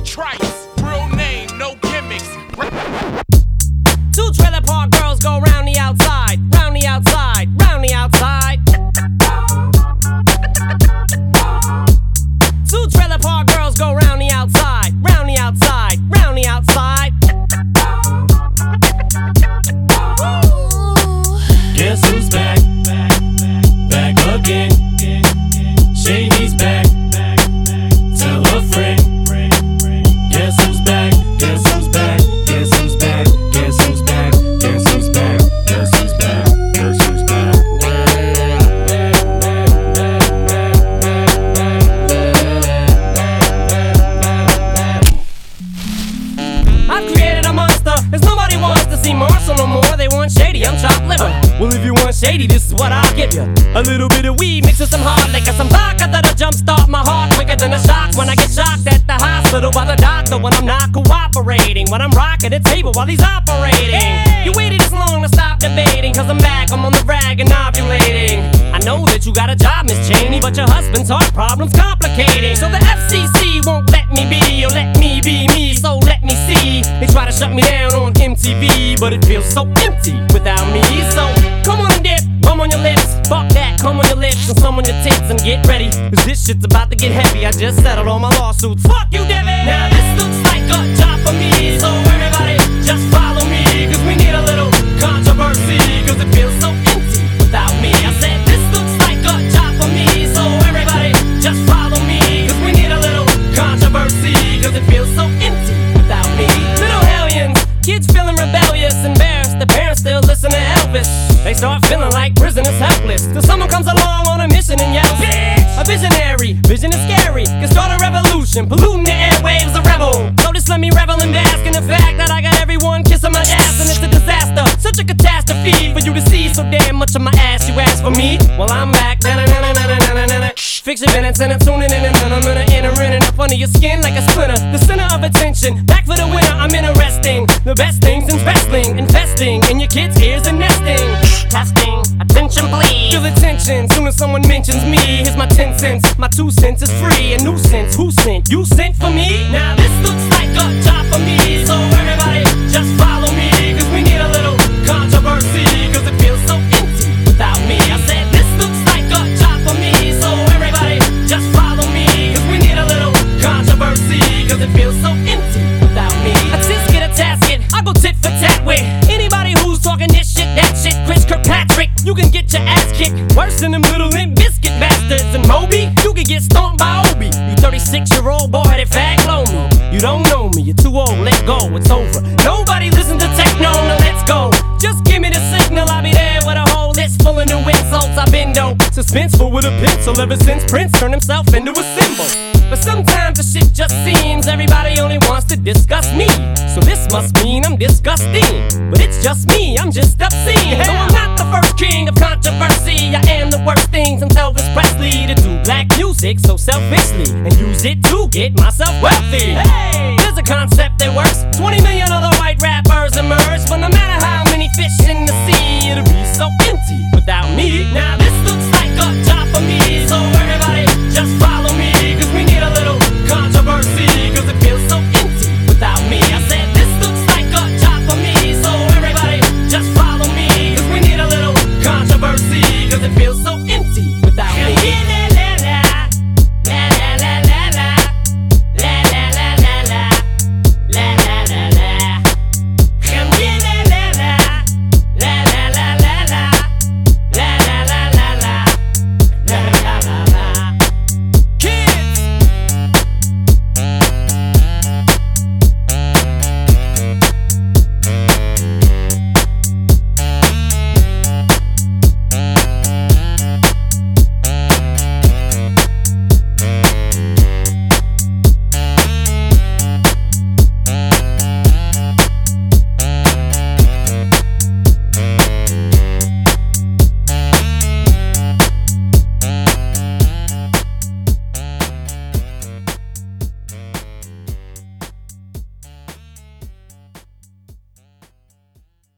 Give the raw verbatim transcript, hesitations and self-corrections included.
Trice, real name, no gimmicks. Two trailer park girls go round the outside, round the outside, round the outside. Two trailer park girls go round the outside, round the outside, round the outside. Guess who's back? Back again. Shady's back. Tell a friend. Guess who's back? Guess who's back? Guess who's back? Guess who's back? Guess who's back? Guess who's back? Guess who's back? I've created a monster, cause nobody wants to see Marshall no more. They want Shady, I'm chopped liver. Well, if you want Shady, this is what I'll give you. A little bit of weed mixed with some hard liquor, some vodka that'll jumpstart my heart quicker than a shock when I get shocked at the hospital by the doctor when I'm not cooperating, when I'm rocking the table while he's operating. Hey! You waited this long to stop debating, cause I'm back, I'm on the rag and ovulating. I know that you got a job, Miss Cheney, but your husband's heart problem's complicating. So the F C C won't let me be, or let me be me, so let me see. They try to shut me down on M T V, but it feels so empty without me. So come on and dip, bum on your lips, fuck that, come on your lips and some on your tits and get ready, cause this shit's about to get heavy. I just settled all my lawsuits, fuck you, Debbie. Now this looks like a job for me, so everybody just follow me, cause we need a little controversy, cause it feels so empty without me. I said this looks like a job for me, so everybody just follow me, cause we need a little controversy, cause it feels so empty without me. Little hellions, kids feeling rebellious, embarrassed, the parents still listen to Elvis. They start feeling like prisoners helpless, till someone comes along on a mission and yells, bitch! A visionary, vision is scary, can start a revolution, polluting the airwaves, a rebel. So just let me revel and bask in the fact that I got everyone kissing my ass, and it's a disaster, such a catastrophe for you to see so damn much of my ass. You ask for me, well I'm back. Fix your minutes and I'm tuning in, and I'm gonna enter in and up under your skin like a splinter. The center of attention, back for the winner. I'm interesting, the best things in wrestling, investing in your kids' ears and nesting. Testing, attention please. Feel the tension, soon as someone mentions me. Here's my ten cents, my two cents is free. A nuisance, who sent? You sent for me? Now this looks like a job for me, so everybody just follow me, cause we need a little controversy, cause it feels so empty without me. I said this looks like a job for me, so everybody just follow me, cause we need a little controversy, cause it feels so empty without me. A tisket, a tasket, I go tit for tat with anybody who's talking this shit, that shit. Chris Kirkpatrick, you can get your ass kicked worse than them little Limp Biscuit bastards. And Moby, you can get stomped by Obi. You thirty-six year old boy, that fag blow me. You don't know me, you're too old, let go, it's over. Nobody listen to techno, now let's go. Just give me the signal, I'll be there with a whole list full of new insults. I've been dope, suspenseful with a pencil ever since Prince turned himself into a symbol. But sometimes the shit just seems everybody only wants to discuss me. So this must mean I'm disgusting, but it's just me, I'm just obscene. Though I'm not the first king of controversy, I am the worst things until Elvis Presley to do black music so selfishly and use it to get myself wealthy. Hey, there's a concept that works. twenty million other white rappers emerge, but no matter how many fish in the sea, it'll be so empty without me. Now this looks like a job for me, so everybody just